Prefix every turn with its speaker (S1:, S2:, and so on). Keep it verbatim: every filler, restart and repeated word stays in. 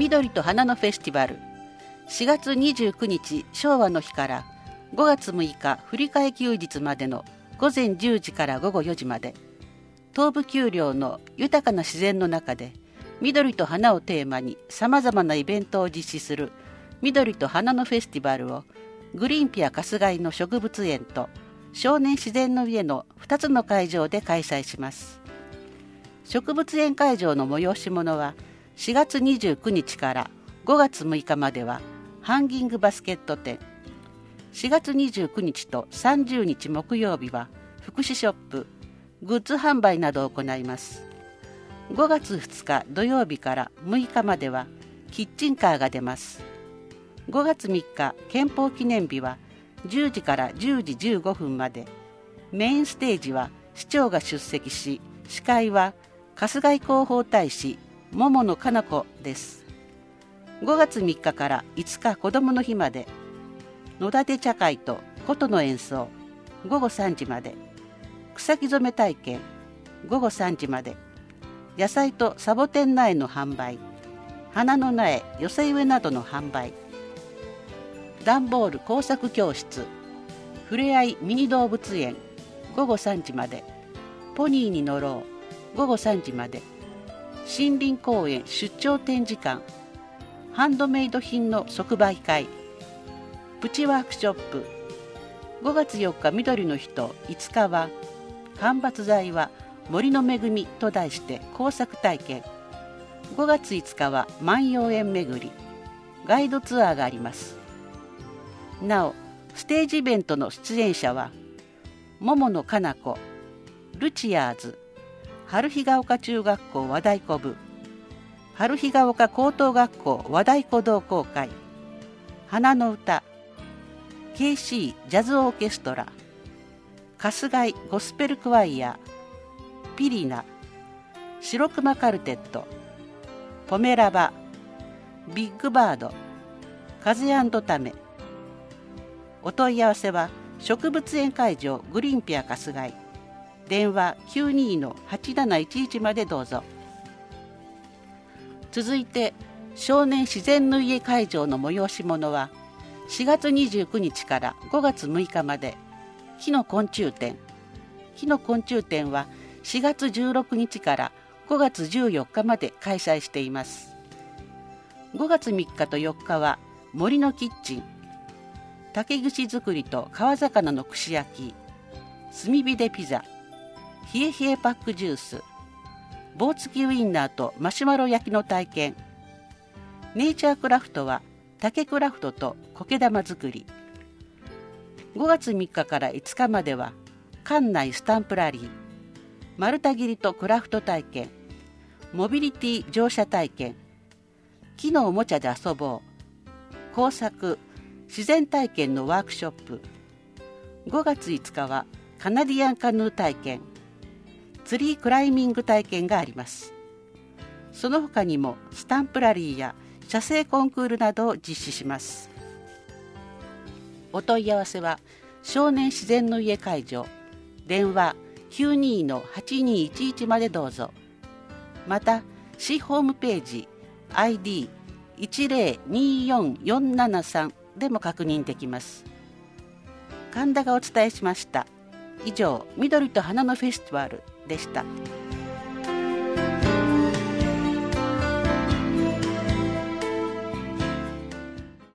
S1: 緑と花のフェスティバル、しがつにじゅうくにち昭和の日からごがつむいか振り替え休日までのごぜんじゅうじからごごよじまで、東部丘陵の豊かな自然の中で緑と花をテーマにさまざまなイベントを実施する緑と花のフェスティバルをグリーンピア春日井の植物園と少年自然の家のふたつの会場で開催します。植物園会場の催し物はしがつにじゅうくにちからごがつむいかまではハンギングバスケット展、しがつにじゅうくにちとさんじゅうにち木曜日は福祉ショップ、グッズ販売などを行います。ごがつふつか土曜日からむいかまではキッチンカーが出ます。ごがつみっか憲法記念日はじゅうじからじゅうじじゅうごふんまで、メインステージは市長が出席し、司会は春日井広報大使桃野かな子です。ごがつみっかからいつか子どもの日まで、野立茶会と琴の演奏ごごさんじまで、草木染め体験ごごさんじまで、野菜とサボテン苗の販売、花の苗、寄せ植えなどの販売、段ボール工作教室、ふれあいミニ動物園ごごさんじまで、ポニーに乗ろうごごさんじまで、森林公園出張展示館、ハンドメイド品の即売会、プチワークショップ、ごがつよっか緑の日といつかは間伐材は森の恵みと題して工作体験、ごがついつかは万葉園巡り、ガイドツアーがあります。なおステージイベントの出演者は桃野かな子、ルチアーズ、春日ヶ丘中学校和太鼓部、春日ヶ丘高等学校和太鼓同好会、花の歌、ケーシー ジャズオーケストラ、春日井ゴスペルクワイア、ピリナ、白熊カルテット、ポメラバ、ビッグバード、風&タメ。お問い合わせは植物園会場グリーンピア春日井、電話 きゅうにー はちなないちいち までどうぞ。続いて少年自然の家会場の催し物はしがつにじゅうくにちからごがつむいかまで、木の昆虫展。木の昆虫展はしがつじゅうろくにちからごがつじゅうよっかまで開催しています。ごがつみっかとよっかは森のキッチン、竹串作りと川魚の串焼き、炭火でピザ、冷え冷えパックジュース、棒付きウインナーとマシュマロ焼きの体験、ネイチャークラフトは竹クラフトと苔玉作り。ごがつみっかからいつかまでは館内スタンプラリー、丸太切りとクラフト体験、モビリティ乗車体験、木のおもちゃで遊ぼう、工作、自然体験のワークショップ。ごがついつかはカナディアンカヌー体験、ツリークライミング体験があります。その他にもスタンプラリーや写生コンクールなどを実施します。お問い合わせは少年自然の家会場、電話 きゅうにー はちにーいちいち までどうぞ。また市ホームページ アイディーいちぜろにーよんよんななさん でも確認できます。神田がお伝えしました。以上、緑と花のフェスティバルでした。